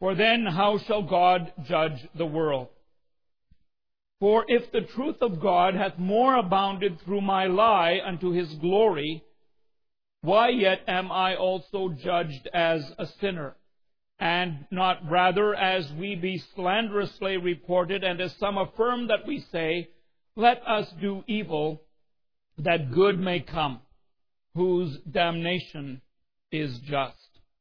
For then how shall God judge the world? For if the truth of God hath more abounded through my lie unto his glory, why yet am I also judged as a sinner? And not rather as we be slanderously reported, and as some affirm that we say, let us do evil, that good may come, whose damnation is just.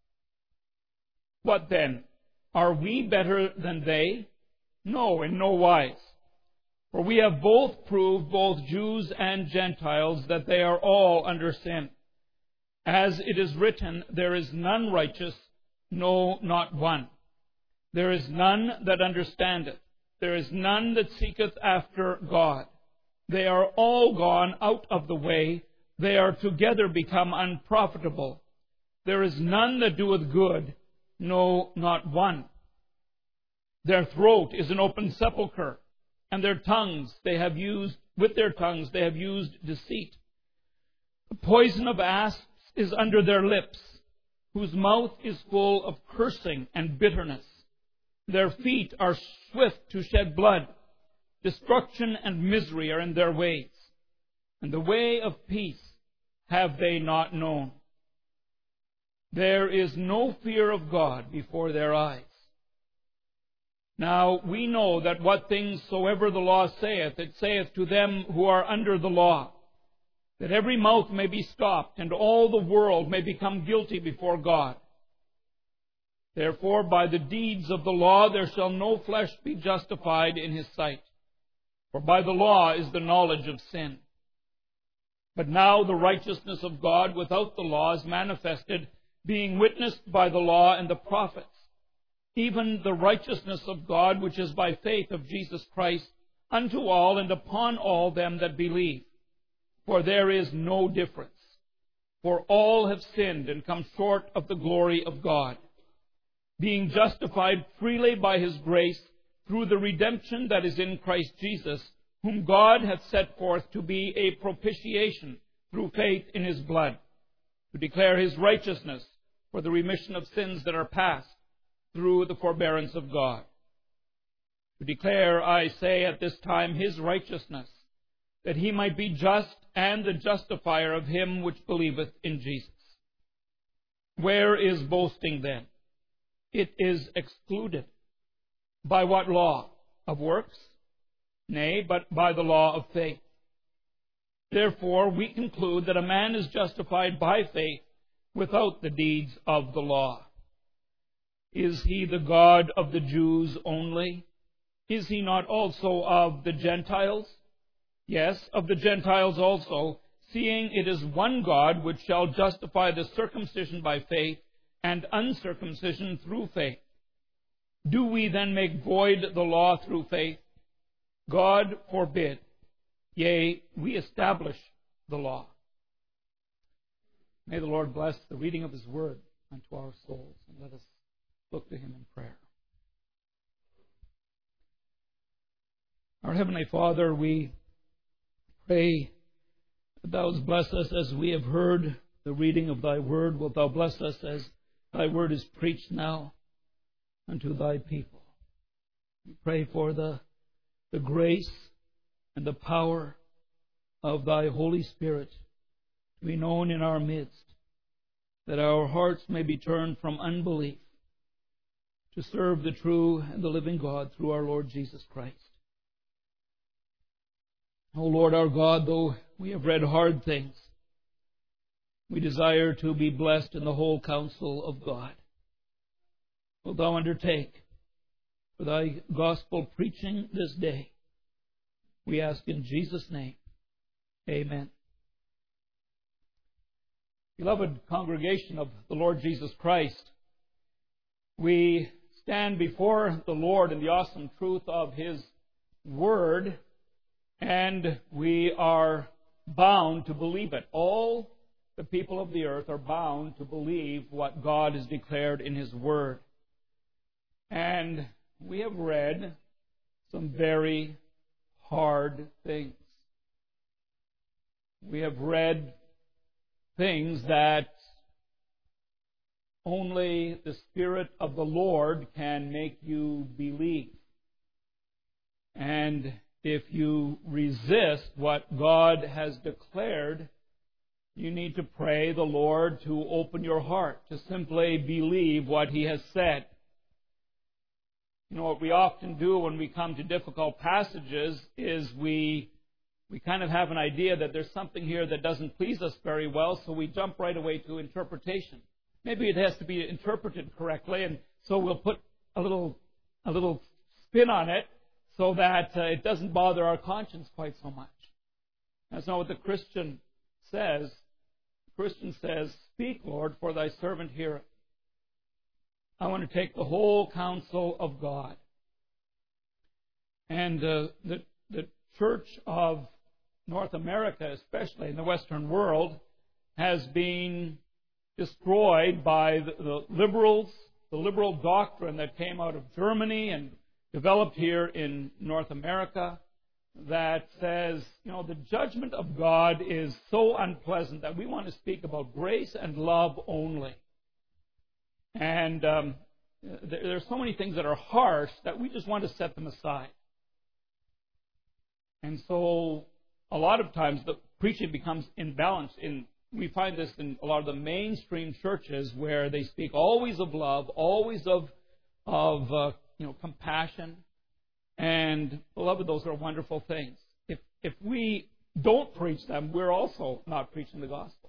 What then? Are we better than they? No, in no wise. For we have both proved, both Jews and Gentiles, that they are all under sin. As it is written, there is none righteous, no, not one. There is none that understandeth. There is none that seeketh after God. They are all gone out of the way. They are together become unprofitable. There is none that doeth good, no, not one. Their throat is an open sepulchre, and with their tongues they have used deceit. The poison of asps is under their lips, whose mouth is full of cursing and bitterness. Their feet are swift to shed blood. Destruction and misery are in their ways, and the way of peace have they not known. There is no fear of God before their eyes. Now we know that what things soever the law saith, it saith to them who are under the law, that every mouth may be stopped, and all the world may become guilty before God. Therefore, by the deeds of the law there shall no flesh be justified in his sight. For by the law is the knowledge of sin. But now the righteousness of God without the law is manifested, being witnessed by the law and the prophets, even the righteousness of God which is by faith of Jesus Christ, unto all and upon all them that believe. For there is no difference. For all have sinned and come short of the glory of God, being justified freely by his grace through the redemption that is in Christ Jesus, whom God hath set forth to be a propitiation through faith in his blood, to declare his righteousness for the remission of sins that are past through the forbearance of God. To declare, I say, at this time his righteousness, that he might be just and the justifier of him which believeth in Jesus. Where is boasting then? It is excluded. By what law? Of works? Nay, but by the law of faith. Therefore, we conclude that a man is justified by faith without the deeds of the law. Is he the God of the Jews only? Is he not also of the Gentiles? Yes, of the Gentiles also, seeing it is one God which shall justify the circumcision by faith and uncircumcision through faith. Do we then make void the law through faith? God forbid. Yea, we establish the law. May the Lord bless the reading of his word unto our souls, and let us look to him in prayer. Our Heavenly Father, we pray that thou bless us as we have heard the reading of thy word. Wilt thou bless us as thy word is preached now unto thy people. We pray for the grace and the power of thy Holy Spirit to be known in our midst, that our hearts may be turned from unbelief to serve the true and the living God through our Lord Jesus Christ. O Lord our God, though we have read hard things, we desire to be blessed in the whole counsel of God. Wilt thou undertake for thy gospel preaching this day? We ask in Jesus' name. Amen. Beloved congregation of the Lord Jesus Christ, we stand before the Lord in the awesome truth of his word, and we are bound to believe it. All the people of the earth are bound to believe what God has declared in his word. And we have read some very hard things. We have read things that only the Spirit of the Lord can make you believe. And if you resist what God has declared, you need to pray the Lord to open your heart, to simply believe what He has said. You know, what we often do when we come to difficult passages is we kind of have an idea that there's something here that doesn't please us very well, so we jump right away to interpretation. Maybe it has to be interpreted correctly, and so we'll put a little spin on it so that it doesn't bother our conscience quite so much. That's not what the Christian says. The Christian says, "Speak, Lord, for thy servant heareth." I want to take the whole counsel of God. And the Church of North America, especially in the Western world, has been destroyed by the liberals, the liberal doctrine that came out of Germany and developed here in North America, that says, the judgment of God is so unpleasant that we want to speak about grace and love only. And there are so many things that are harsh that we just want to set them aside. And so a lot of times the preaching becomes imbalanced. We find this in a lot of the mainstream churches where they speak always of love, always of compassion. And, beloved, those are wonderful things. If we don't preach them, we're also not preaching the gospel.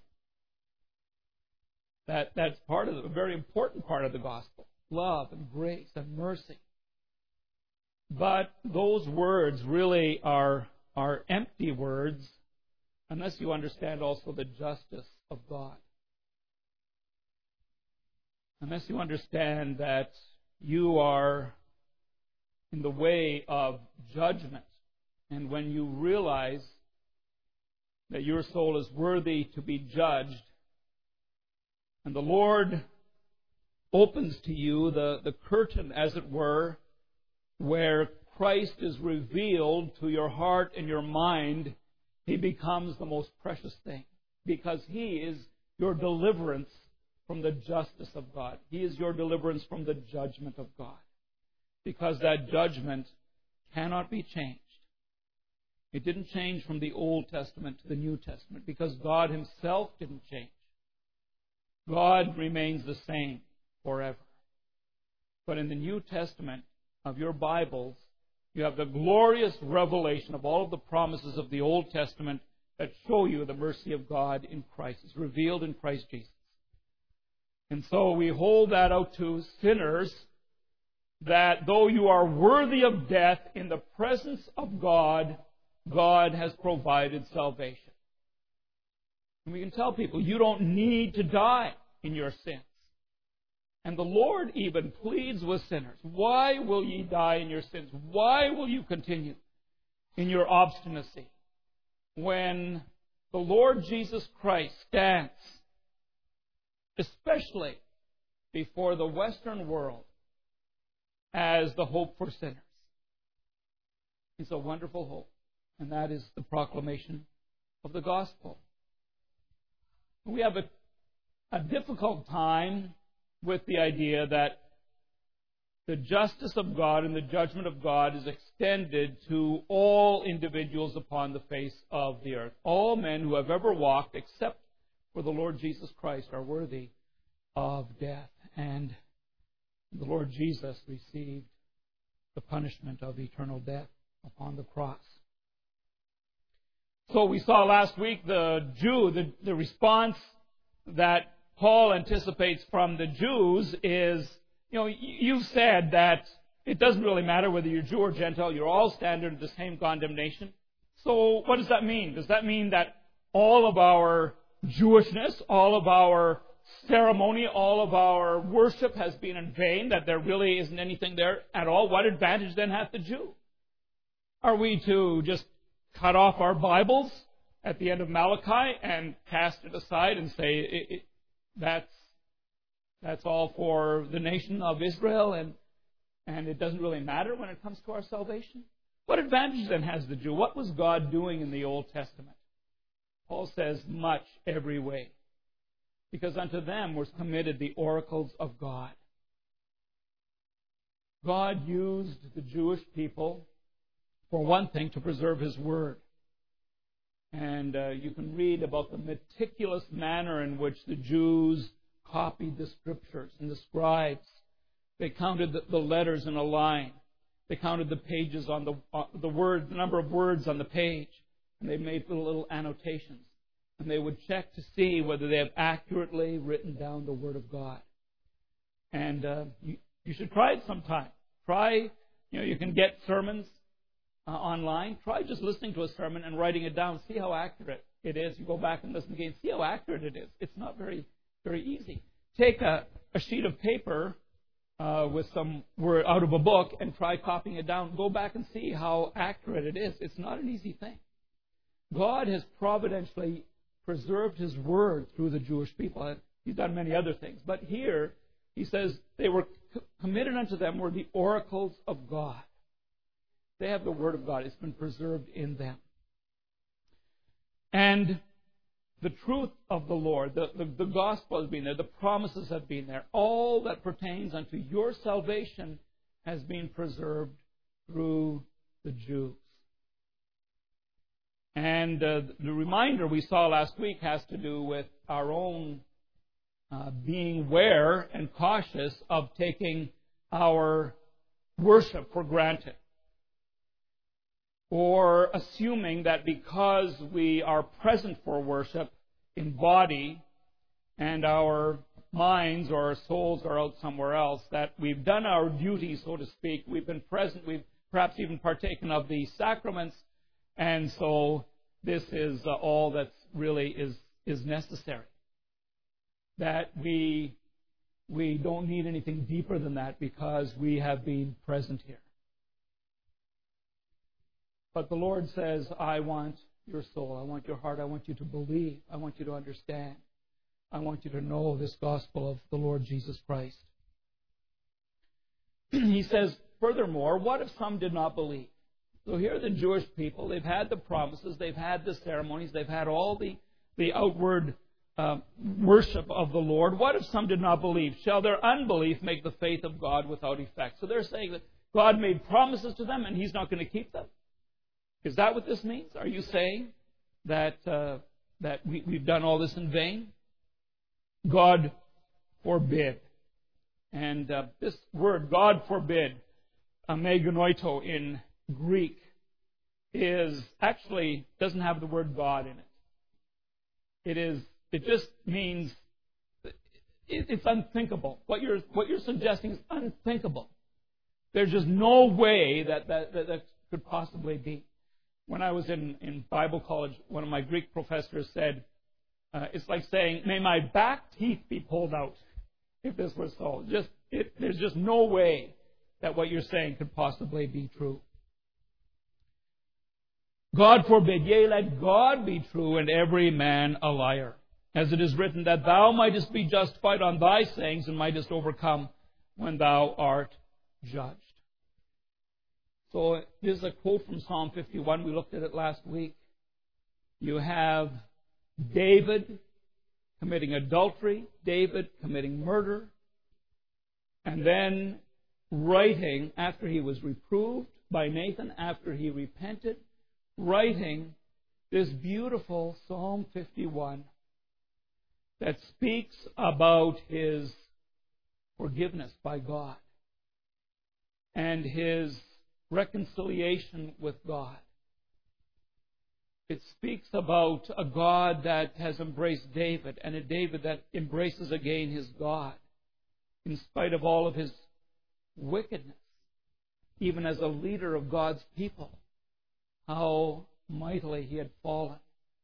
That's part of a very important part of the gospel. Love and grace and mercy. But those words really are empty words unless you understand also the justice of God. Unless you understand that you are in the way of judgment. And when you realize that your soul is worthy to be judged, and the Lord opens to you the curtain, as it were, where Christ is revealed to your heart and your mind, He becomes the most precious thing. Because He is your deliverance from the justice of God. He is your deliverance from the judgment of God. Because that judgment cannot be changed. It didn't change from the Old Testament to the New Testament because God Himself didn't change. God remains the same forever. But in the New Testament of your Bibles, you have the glorious revelation of all of the promises of the Old Testament that show you the mercy of God in Christ. It's revealed in Christ Jesus. And so we hold that out to sinners, that though you are worthy of death, in the presence of God, God has provided salvation. And we can tell people, you don't need to die in your sins. And the Lord even pleads with sinners. Why will ye die in your sins? Why will you continue in your obstinacy? When the Lord Jesus Christ stands, especially before the Western world, as the hope for sinners. It's a wonderful hope. And that is the proclamation of the gospel. We have a difficult time with the idea that the justice of God and the judgment of God is extended to all individuals upon the face of the earth. All men who have ever walked, except for the Lord Jesus Christ, are worthy of death. And the Lord Jesus received the punishment of eternal death upon the cross. So we saw last week the response that Paul anticipates from the Jews is, you said that it doesn't really matter whether you're Jew or Gentile, you're all stand under the same condemnation. So what does that mean? Does that mean that all of our Jewishness, all of our ceremony, all of our worship has been in vain, that there really isn't anything there at all? What advantage then hath the Jew? Are we to just cut off our Bibles at the end of Malachi and cast it aside and say that's all for the nation of Israel and it doesn't really matter when it comes to our salvation? What advantage then has the Jew? What was God doing in the Old Testament? Paul says, much every way. because unto them was committed the oracles of God. God used the Jewish people, for one thing, to preserve His Word. And you can read about the meticulous manner in which the Jews copied the Scriptures, and the scribes. They counted the letters in a line. They counted the pages on the number of words on the page, and they made little annotations. And they would check to see whether they have accurately written down the Word of God. And you should try it sometime. You can get sermons online. Try just listening to a sermon and writing it down. See how accurate it is. You go back and listen again. See how accurate it is. It's not very, very easy. Take a sheet of paper with some word out of a book and try copying it down. Go back and see how accurate it is. It's not an easy thing. God has providentially preserved His Word through the Jewish people. He's done many other things. But here, He says, they were committed unto them were the oracles of God. They have the Word of God. It's been preserved in them. And the truth of the Lord, the gospel has been there, the promises have been there. All that pertains unto your salvation has been preserved through the Jews. And the reminder we saw last week has to do with our own being aware and cautious of taking our worship for granted, or assuming that because we are present for worship in body and our minds or our souls are out somewhere else, that we've done our duty, so to speak. We've been present. We've perhaps even partaken of the sacraments. And so this is all that really is necessary. That we don't need anything deeper than that because we have been present here. But the Lord says, I want your soul. I want your heart. I want you to believe. I want you to understand. I want you to know this gospel of the Lord Jesus Christ. He says, furthermore, what if some did not believe? So here are the Jewish people. They've had the promises. They've had the ceremonies. They've had all the outward worship of the Lord. What if some did not believe? Shall their unbelief make the faith of God without effect? So they're saying that God made promises to them and He's not going to keep them. Is that what this means? Are you saying that we've done all this in vain? God forbid. And this word, God forbid, meganoito in Greek, is actually doesn't have the word God in it. It just means it's unthinkable. What you're suggesting is unthinkable. There's just no way that could possibly be. When I was in Bible college, one of my Greek professors said, it's like saying, may my back teeth be pulled out if this were so. There's just no way that what you're saying could possibly be true. God forbid, yea, let God be true and every man a liar. As it is written, that thou mightest be justified on thy sayings and mightest overcome when thou art judged. So this is a quote from Psalm 51. We looked at it last week. You have David committing adultery, David committing murder, and then writing, after he was reproved by Nathan, after he repented, writing this beautiful Psalm 51 that speaks about his forgiveness by God and his reconciliation with God. It speaks about a God that has embraced David and a David that embraces again his God in spite of all of his wickedness, even as a leader of God's people, how mightily he had fallen.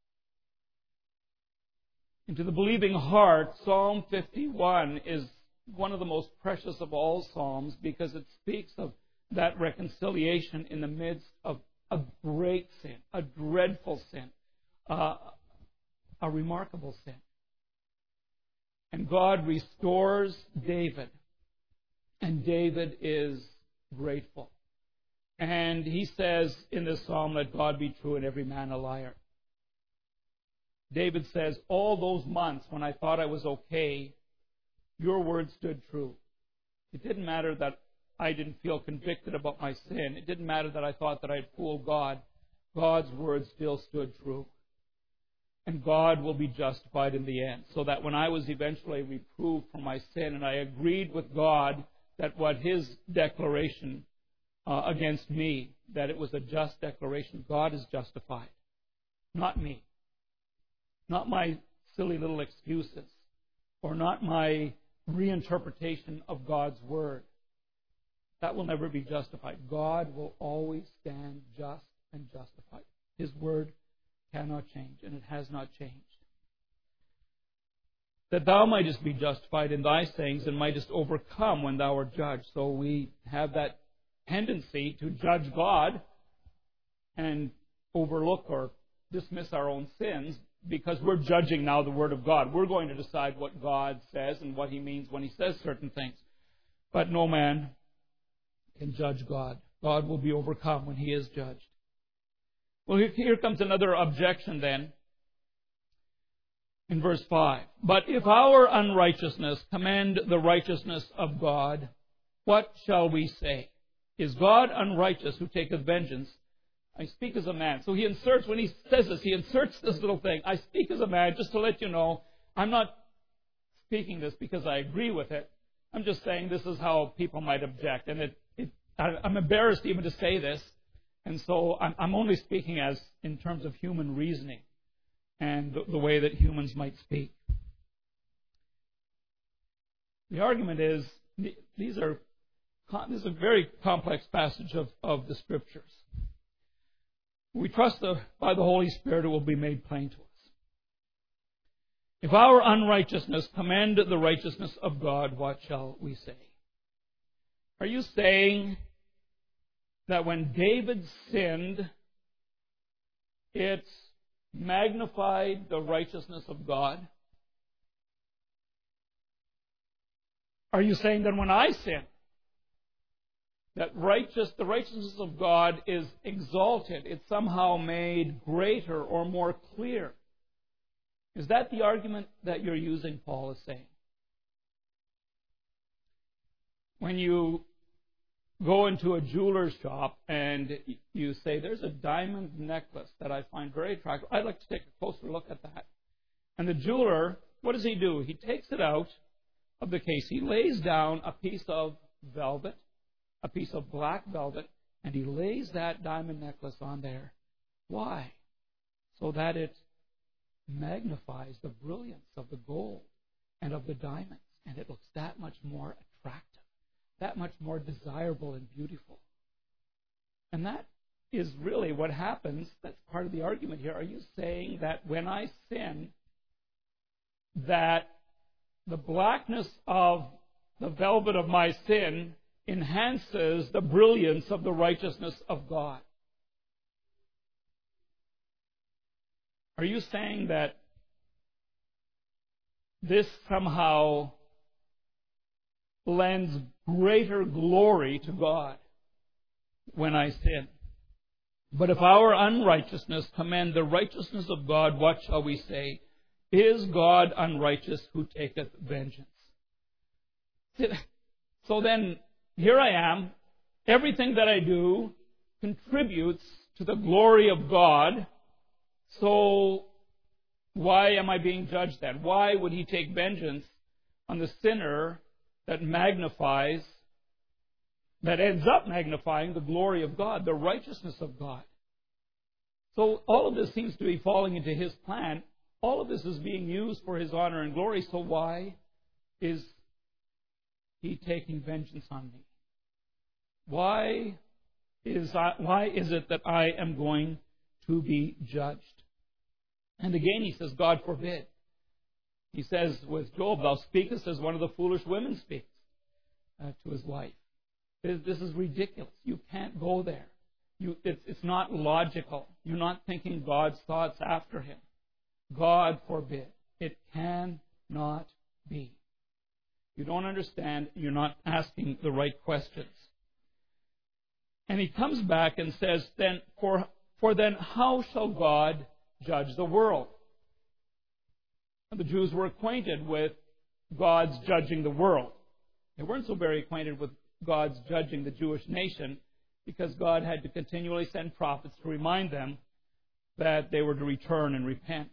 And to the believing heart, Psalm 51 is one of the most precious of all Psalms because it speaks of that reconciliation in the midst of a great sin, a dreadful sin, a remarkable sin. And God restores David, and David is grateful. And he says in this psalm, let God be true and every man a liar. David says, all those months when I thought I was okay, your word stood true. It didn't matter that I didn't feel convicted about my sin. It didn't matter that I thought that I'd fooled God. God's word still stood true. And God will be justified in the end. So that when I was eventually reproved for my sin and I agreed with God that what His declaration against me, that it was a just declaration, God is justified. Not me. Not my silly little excuses. Or not my reinterpretation of God's word. That will never be justified. God will always stand just and justified. His word cannot change, and it has not changed. That thou mightest be justified in thy sayings, and mightest overcome when thou art judged. So we have that tendency to judge God and overlook or dismiss our own sins because we're judging now the Word of God. We're going to decide what God says and what He means when He says certain things. But no man can judge God. God will be overcome when He is judged. Well, here comes another objection then. In verse 5. But if our unrighteousness commend the righteousness of God, what shall we say? Is God unrighteous who taketh vengeance? I speak as a man. So he inserts, when he says this, he inserts this little thing. I speak as a man, just to let you know, I'm not speaking this because I agree with it. I'm just saying this is how people might object. And I'm embarrassed even to say this. And so I'm only speaking as in terms of human reasoning and the way that humans might speak. The argument is, this is a very complex passage of the Scriptures. We trust by the Holy Spirit it will be made plain to us. If our unrighteousness commend the righteousness of God, what shall we say? Are you saying that when David sinned, it magnified the righteousness of God? Are you saying that when I sin, that the righteousness of God is exalted, it's somehow made greater or more clear? Is that the argument that you're using, Paul is saying? When you go into a jeweler's shop and you say, there's a diamond necklace that I find very attractive, I'd like to take a closer look at that. And the jeweler, what does he do? He takes it out of the case. He lays down a piece of velvet, a piece of black velvet, and he lays that diamond necklace on there. Why? So that it magnifies the brilliance of the gold and of the diamonds, and it looks that much more attractive, that much more desirable and beautiful. And that is really what happens. That's part of the argument here. Are you saying that when I sin, that the blackness of the velvet of my sin enhances the brilliance of the righteousness of God? Are you saying that this somehow lends greater glory to God when I sin? But if our unrighteousness commend the righteousness of God, what shall we say? Is God unrighteous who taketh vengeance? So then, here I am. Everything that I do contributes to the glory of God. So why am I being judged then? Why would He take vengeance on the sinner that ends up magnifying the glory of God, the righteousness of God? So all of this seems to be falling into His plan. All of this is being used for His honor and glory. So why is He taking vengeance on me? Why is it that I am going to be judged? And again, he says, God forbid. He says with Job, thou speakest as one of the foolish women speaks to his wife. This is ridiculous. You can't go there. It's not logical. You're not thinking God's thoughts after Him. God forbid. It cannot be. You don't understand. You're not asking the right questions. And he comes back and says, then, for then how shall God judge the world? the Jews were acquainted with God's judging the world. They weren't so very acquainted with God's judging the Jewish nation, because God had to continually send prophets to remind them that they were to return and repent.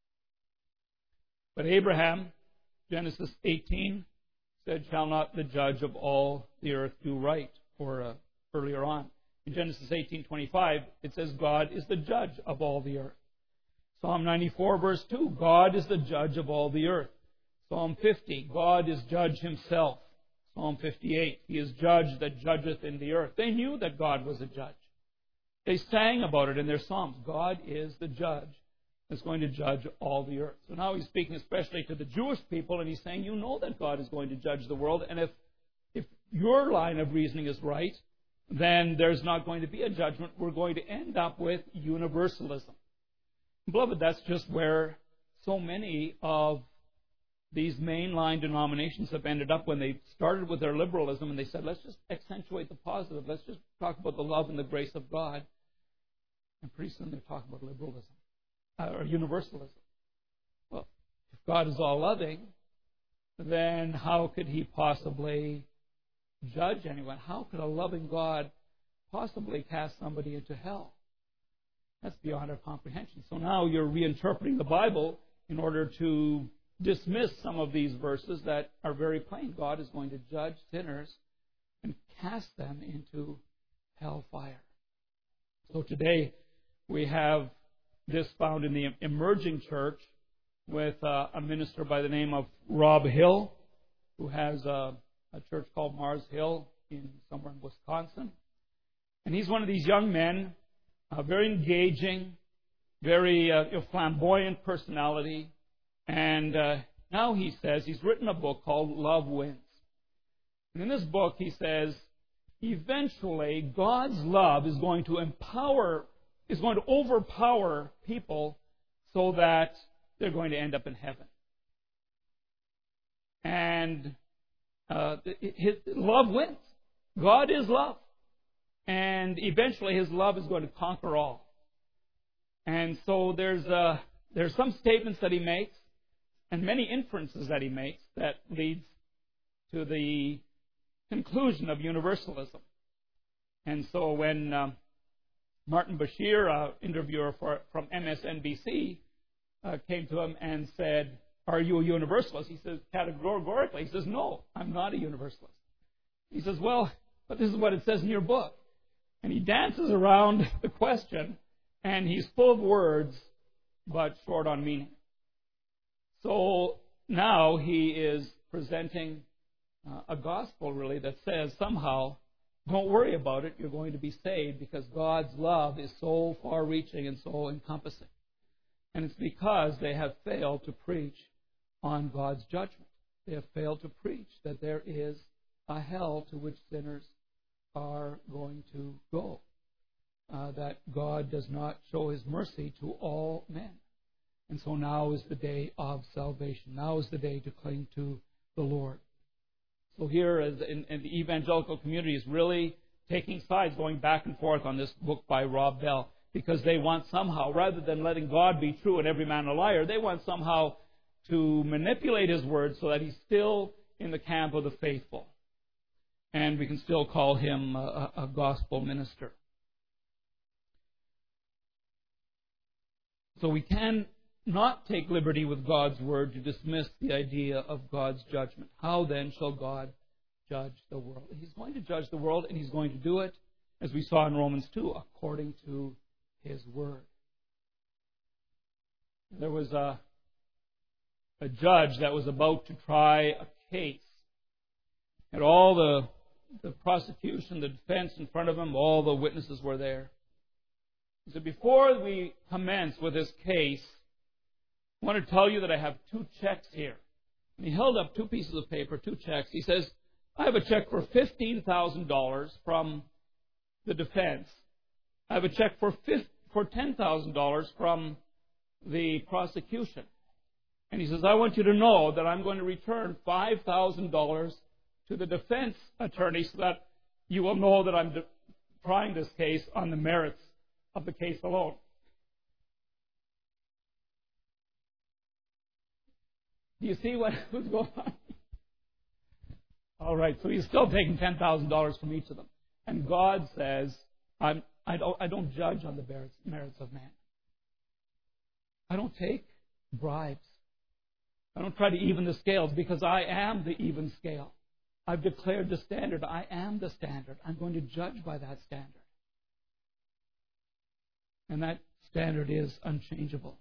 But Abraham, Genesis 18, said, "Shall not the judge of all the earth do right?" Or earlier on, in Genesis 18:25, it says, "God is the judge of all the earth." Psalm 94, verse 2, "God is the judge of all the earth." Psalm 50, "God is judge himself." Psalm 58, "He is judge that judgeth in the earth." They knew that God was a judge. They sang about it in their psalms. God is the judge that's going to judge all the earth. So now he's speaking especially to the Jewish people, and he's saying, you know that God is going to judge the world, and if your line of reasoning is right, then there's not going to be a judgment. We're going to end up with universalism. Beloved, that's just where so many of these mainline denominations have ended up when they started with their liberalism and they said, let's just accentuate the positive. Let's just talk about the love and the grace of God. And pretty soon they're talking about liberalism or universalism. Well, if God is all loving, then how could he possibly judge anyone? How could a loving God possibly cast somebody into hell? That's beyond our comprehension. So now you're reinterpreting the Bible in order to dismiss some of these verses that are very plain. God is going to judge sinners and cast them into hellfire. So today we have this found in the emerging church with a minister by the name of Rob Hill, who has a church called Mars Hill somewhere in Wisconsin. And he's one of these young men, very engaging, very flamboyant personality. And now he says he's written a book called Love Wins. And in this book he says, eventually God's love is going to overpower people so that they're going to end up in heaven. And his love wins. God is love. And eventually his love is going to conquer all. And so there's some statements that he makes and many inferences that he makes that leads to the conclusion of universalism. And so when Martin Bashir, interviewer from MSNBC, came to him and said, "Are you a universalist?" He says categorically, he says, "No, I'm not a universalist." He says, "Well, but this is what it says in your book." And he dances around the question, and he's full of words, but short on meaning. So now he is presenting a gospel, really, that says somehow, don't worry about it, you're going to be saved because God's love is so far-reaching and so encompassing. And it's because they have failed to preach on God's judgment. They have failed to preach that there is a hell to which sinners are going to go. That God does not show his mercy to all men. And so now is the day of salvation. Now is the day to cling to the Lord. So here in the evangelical community is really taking sides, going back and forth on this book by Rob Bell, because they want somehow, rather than letting God be true and every man a liar, they want somehow to manipulate his word so that he's still in the camp of the faithful. And we can still call him a gospel minister. So we can not take liberty with God's word to dismiss the idea of God's judgment. How then shall God judge the world? He's going to judge the world, and he's going to do it, as we saw in Romans 2, according to his word. There was a judge that was about to try a case. And all the prosecution, the defense in front of him, all the witnesses were there. He said, before we commence with this case, I want to tell you that I have 2 checks here. And he held up 2 pieces of paper, 2 checks. He says, I have a check for $15,000 from the defense. I have a check for $10,000 from the prosecution. And he says, I want you to know that I'm going to return $5,000 to the defense attorney so that you will know that I'm trying this case on the merits of the case alone. Do you see what was going on? All right, so he's still taking $10,000 from each of them. And God says, I don't judge on the merits of man. I don't take bribes. I don't try to even the scales because I am the even scale. I've declared the standard. I am the standard. I'm going to judge by that standard. And that standard is unchangeable.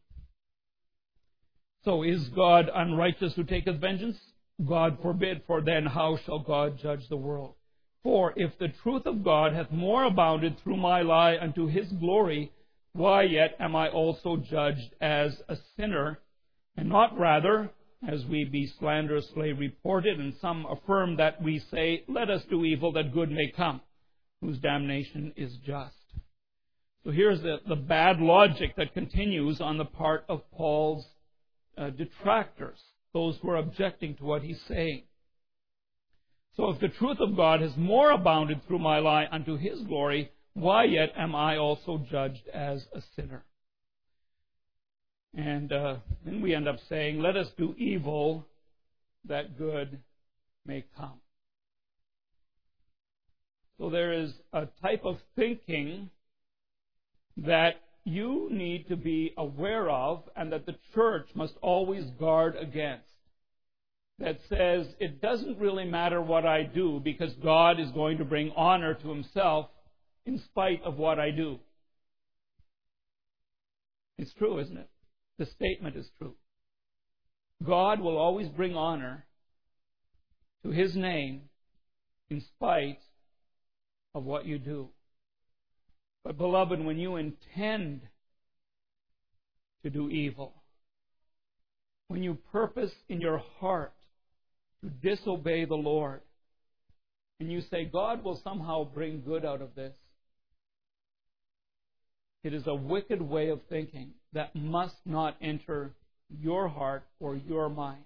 So is God unrighteous who taketh vengeance? God forbid, for then how shall God judge the world? For if the truth of God hath more abounded through my lie unto his glory, why yet am I also judged as a sinner, and not rather, as we be slanderously reported, and some affirm that we say, let us do evil that good may come, whose damnation is just. So here's the bad logic that continues on the part of Paul's detractors, those who are objecting to what he's saying. So if the truth of God has more abounded through my lie unto his glory, why yet am I also judged as a sinner? And then we end up saying, let us do evil that good may come. So there is a type of thinking that you need to be aware of and that the church must always guard against. That says, it doesn't really matter what I do because God is going to bring honor to himself in spite of what I do. It's true, isn't it? The statement is true. God will always bring honor to his name in spite of what you do. But beloved, when you intend to do evil, when you purpose in your heart to disobey the Lord, and you say, God will somehow bring good out of this, it is a wicked way of thinking that must not enter your heart or your mind.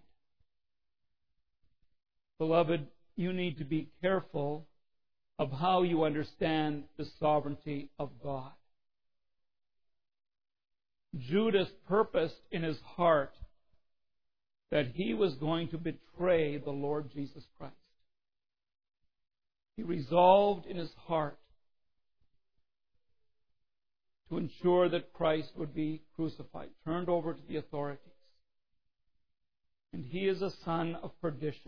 Beloved, you need to be careful of how you understand the sovereignty of God. Judas purposed in his heart that he was going to betray the Lord Jesus Christ. He resolved in his heart to ensure that Christ would be crucified, turned over to the authorities. And he is a son of perdition.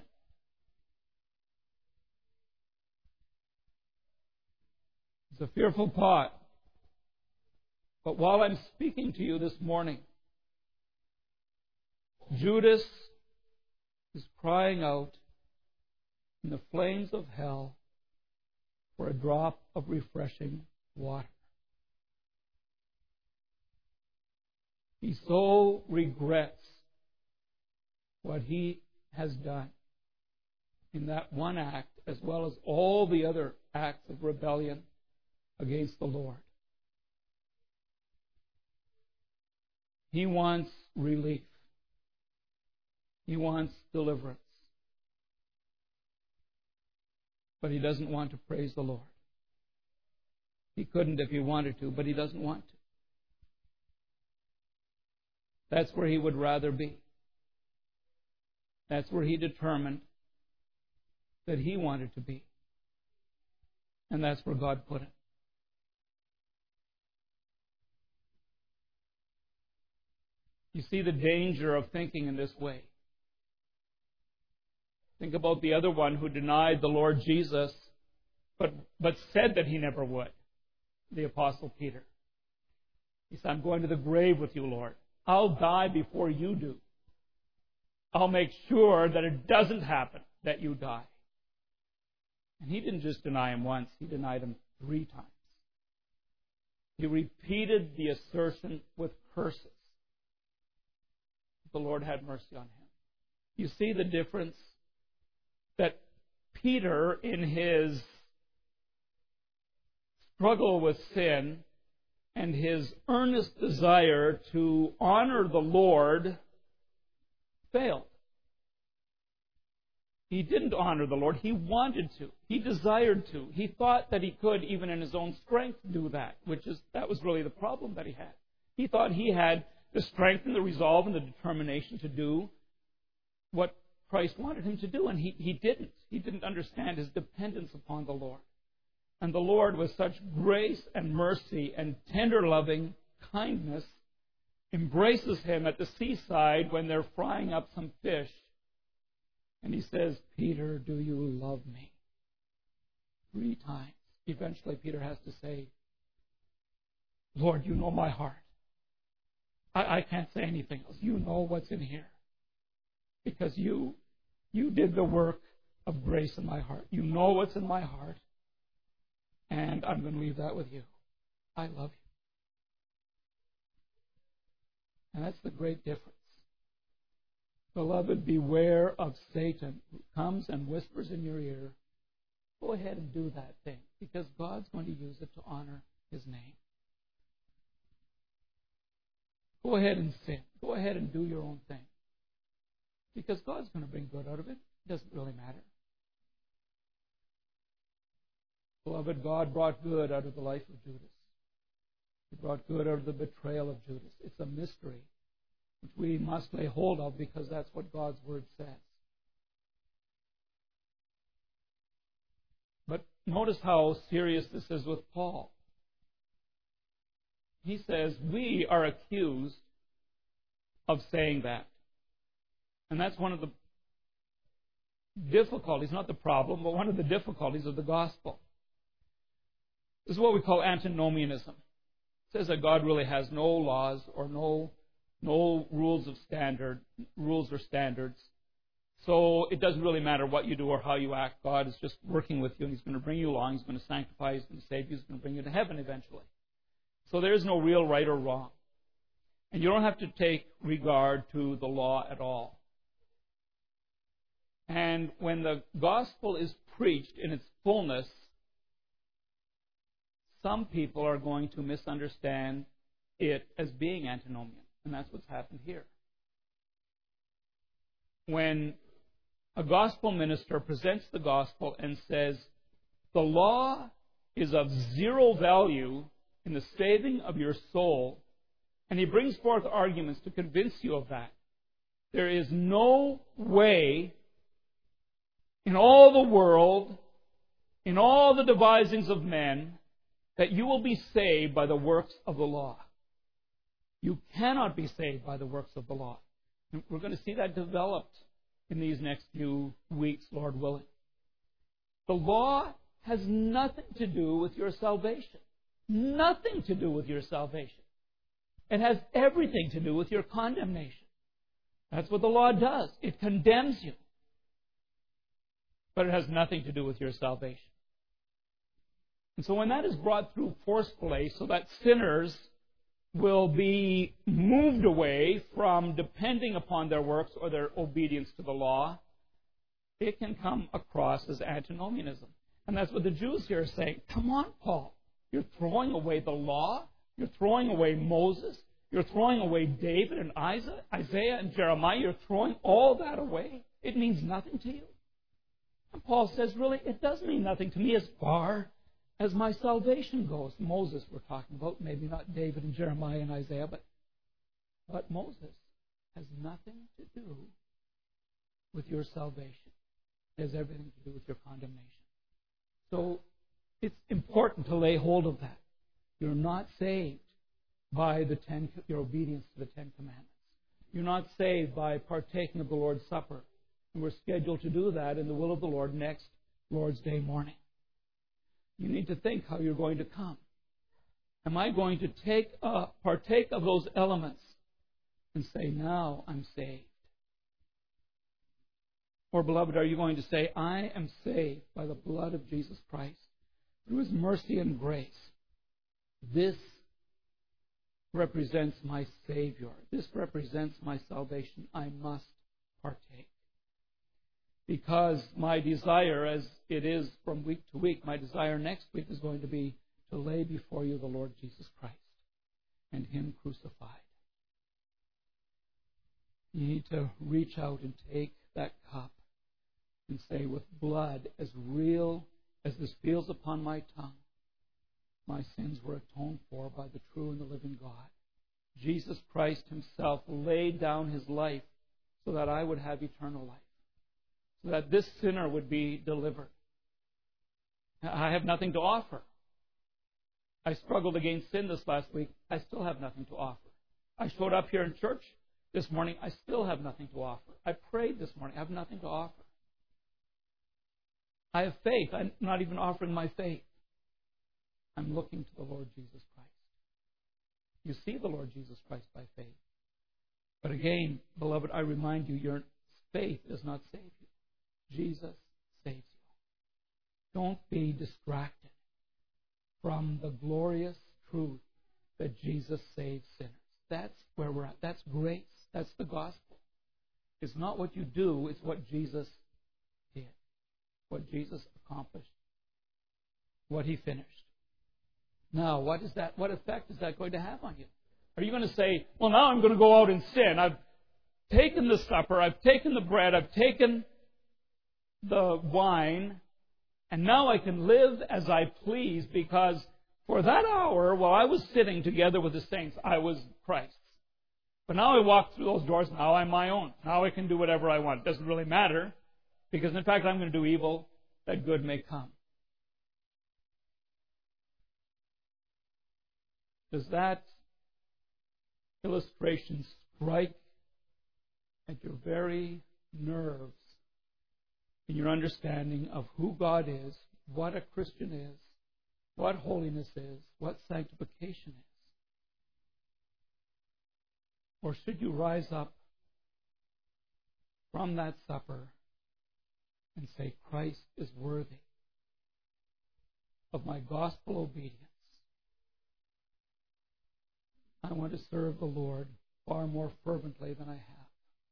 It's a fearful thought. But while I'm speaking to you this morning, Judas is crying out in the flames of hell for a drop of refreshing water. He so regrets what he has done in that one act, as well as all the other acts of rebellion against the Lord. He wants relief. He wants deliverance. But he doesn't want to praise the Lord. He couldn't if he wanted to, but he doesn't want to. That's where he would rather be. That's where he determined that he wanted to be. And that's where God put him. You see the danger of thinking in this way. Think about the other one who denied the Lord Jesus, but said that he never would, the Apostle Peter. He said, I'm going to the grave with you, Lord. I'll die before you do. I'll make sure that it doesn't happen that you die. And he didn't just deny him once, he denied him 3 times. He repeated the assertion with curses. The Lord had mercy on him. You see the difference? That Peter, in his struggle with sin and his earnest desire to honor the Lord, failed. He didn't honor the Lord. He wanted to. He desired to. He thought that he could, even in his own strength, do that, that was really the problem that he had. He thought he had the strength and the resolve and the determination to do what Christ wanted him to do, and he didn't. He didn't understand his dependence upon the Lord. And the Lord, with such grace and mercy and tender loving kindness, embraces him at the seaside when they're frying up some fish. And he says, "Peter, do you love me?" 3 times. Eventually, Peter has to say, "Lord, you know my heart. I can't say anything else. You know what's in here. Because you did the work of grace in my heart. You know what's in my heart. And I'm going to leave that with you. I love you." And that's the great difference. Beloved, beware of Satan, who comes and whispers in your ear, "Go ahead and do that thing, because God's going to use it to honor his name. Go ahead and sin. Go ahead and do your own thing, because God's going to bring good out of it. It doesn't really matter." Beloved, God brought good out of the life of Judas. He brought good out of the betrayal of Judas. It's a mystery which we must lay hold of, because that's what God's Word says. But notice how serious this is with Paul. He says, we are accused of saying that. And that's one of the difficulties, not the problem, but one of the difficulties of the gospel. This is what we call antinomianism. It says that God really has no laws or no rules or standards. So it doesn't really matter what you do or how you act. God is just working with you, and he's going to bring you along. He's going to sanctify you. He's going to save you. He's going to bring you to heaven eventually. So there is no real right or wrong. And you don't have to take regard to the law at all. And when the gospel is preached in its fullness, some people are going to misunderstand it as being antinomian. And that's what's happened here. When a gospel minister presents the gospel and says, the law is of zero value in the saving of your soul, and he brings forth arguments to convince you of that, there is no way in all the world, in all the devisings of men, that you will be saved by the works of the law. You cannot be saved by the works of the law. And we're going to see that developed in these next few weeks, Lord willing. The law has nothing to do with your salvation. Nothing to do with your salvation. It has everything to do with your condemnation. That's what the law does. It condemns you. But it has nothing to do with your salvation. And so when that is brought through forcefully so that sinners will be moved away from depending upon their works or their obedience to the law, it can come across as antinomianism. And that's what the Jews here are saying. Come on, Paul. You're throwing away the law. You're throwing away Moses. You're throwing away David and Isaiah and Jeremiah. You're throwing all that away. It means nothing to you. And Paul says, really, it does mean nothing to me as far as my salvation goes. Moses we're talking about, maybe not David and Jeremiah and Isaiah, but Moses has nothing to do with your salvation. It has everything to do with your condemnation. So it's important to lay hold of that. You're not saved by your obedience to the Ten Commandments. You're not saved by partaking of the Lord's Supper. And we're scheduled to do that in the will of the Lord next Lord's Day morning. You need to think how you're going to come. Am I going to partake of those elements and say, now I'm saved? Or, beloved, are you going to say, I am saved by the blood of Jesus Christ through His mercy and grace? This represents my Savior. This represents my salvation. I must partake. Because my desire, as it is from week to week, my desire next week is going to be to lay before you the Lord Jesus Christ and Him crucified. You need to reach out and take that cup and say, with blood as real as this feels upon my tongue, my sins were atoned for by the true and the living God. Jesus Christ Himself laid down His life so that I would have eternal life, so that this sinner would be delivered. I have nothing to offer. I struggled against sin this last week. I still have nothing to offer. I showed up here in church this morning. I still have nothing to offer. I prayed this morning. I have nothing to offer. I have faith. I'm not even offering my faith. I'm looking to the Lord Jesus Christ. You see the Lord Jesus Christ by faith. But again, beloved, I remind you, your faith does not save you. Jesus saves you. Don't be distracted from the glorious truth that Jesus saves sinners. That's where we're at. That's grace. That's the gospel. It's not what you do, it's what Jesus did. What Jesus accomplished. What He finished. Now, what effect is that going to have on you? Are you going to say, well, now I'm going to go out and sin. I've taken the supper, I've taken the bread, I've taken the wine, and now I can live as I please, because for that hour, while I was sitting together with the saints, I was Christ's. But now I walk through those doors, now I'm my own. Now I can do whatever I want. It doesn't really matter, because in fact I'm going to do evil that good may come. Does that illustration strike at your very nerves in your understanding of who God is, what a Christian is, what holiness is, what sanctification is? Or should you rise up from that supper and say, Christ is worthy of my gospel obedience? I want to serve the Lord far more fervently than I have.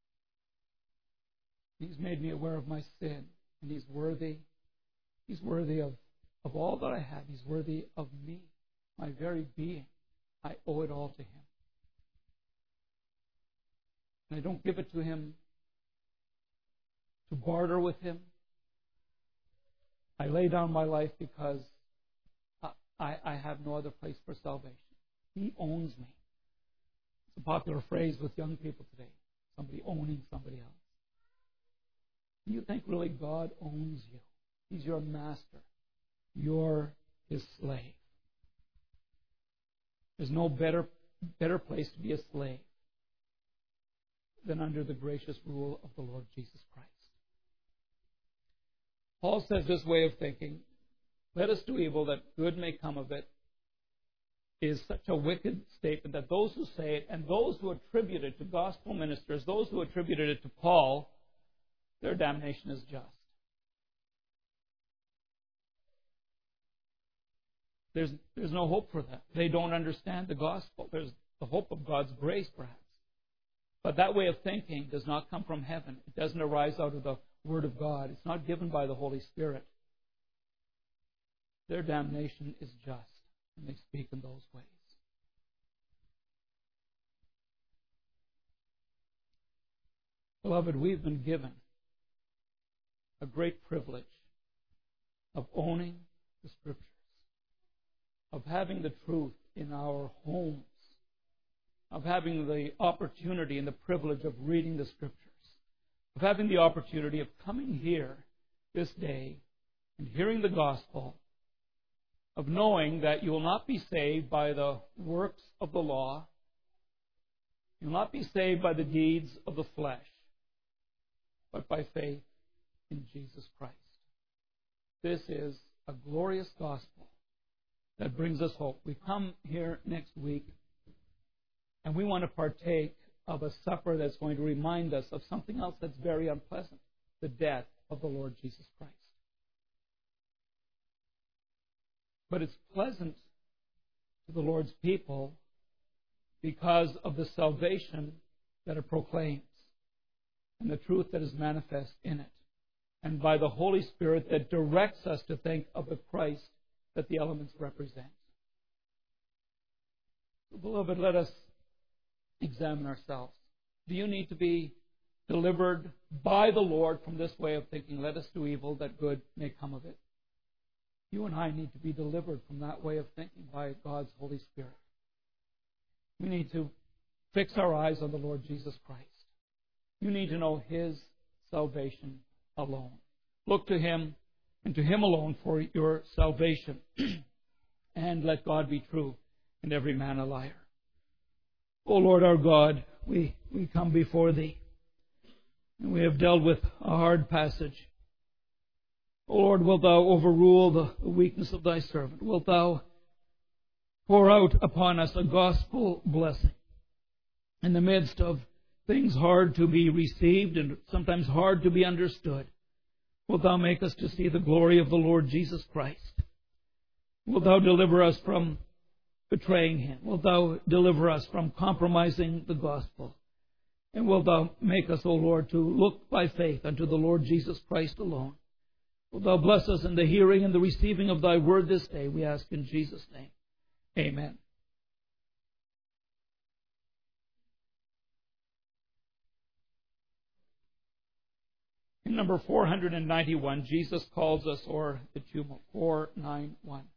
He's made me aware of my sin, and He's worthy. He's worthy of all that I have. He's worthy of me, my very being. I owe it all to Him. And I don't give it to Him to barter with Him. I lay down my life because I have no other place for salvation. He owns me. It's a popular phrase with young people today. Somebody owning somebody else. Do you think really God owns you? He's your master. You're His slave. There's no better place to be a slave than under the gracious rule of the Lord Jesus Christ. Paul says this way of thinking, let us do evil that good may come of it, is such a wicked statement that those who say it and those who attribute it to gospel ministers, those who attributed it to Paul, their damnation is just. There's no hope for them. They don't understand the gospel. There's the hope of God's grace, perhaps. But that way of thinking does not come from heaven. It doesn't arise out of the Word of God. It's not given by the Holy Spirit. Their damnation is just, and they speak in those ways. Beloved, we've been given a great privilege of owning the Scriptures, of having the truth in our homes, of having the opportunity and the privilege of reading the Scriptures, of having the opportunity of coming here this day and hearing the gospel, of knowing that you will not be saved by the works of the law, you will not be saved by the deeds of the flesh, but by faith in Jesus Christ. This is a glorious gospel that brings us hope. We come here next week, and we want to partake of a supper that's going to remind us of something else that's very unpleasant, the death of the Lord Jesus Christ. But it's pleasant to the Lord's people because of the salvation that it proclaims and the truth that is manifest in it, and by the Holy Spirit that directs us to think of the Christ that the elements represent. So, beloved, let us examine ourselves. Do you need to be delivered by the Lord from this way of thinking, let us do evil that good may come of it? You and I need to be delivered from that way of thinking by God's Holy Spirit. We need to fix our eyes on the Lord Jesus Christ. You need to know His salvation alone. Look to Him and to Him alone for your salvation. And let God be true and every man a liar. O Lord our God, we come before Thee. And we have dealt with a hard passage. O Lord, wilt Thou overrule the weakness of Thy servant? Wilt Thou pour out upon us a gospel blessing in the midst of things hard to be received and sometimes hard to be understood? Wilt Thou make us to see the glory of the Lord Jesus Christ? Wilt Thou deliver us from betraying Him? Wilt Thou deliver us from compromising the gospel? And wilt Thou make us, O Lord, to look by faith unto the Lord Jesus Christ alone? Wilt Thou bless us in the hearing and the receiving of Thy word this day, we ask in Jesus' name. Amen. In number 491, Jesus calls us, or the tumult, 491.